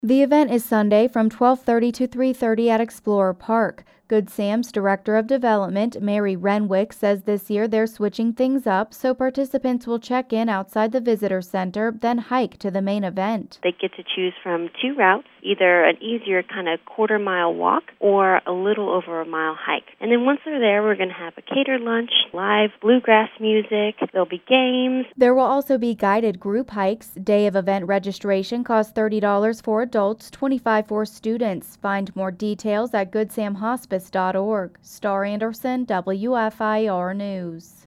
The event is Sunday from 12:30 to 3:30 at Explorer Park. Good Sam's Director of Development, Mary Renwick, says this year they're switching things up so participants will check in outside the visitor center, then hike to the main event. They get to choose from two routes, either an easier kind of quarter-mile walk or a little over a mile hike. And then once they're there, we're going to have a catered lunch, live bluegrass music, there'll be games. There will also be guided group hikes. Day of event registration costs $30 for adults, $25 for students. Find more details at goodsamhospice.org. Star Anderson, WFIR News.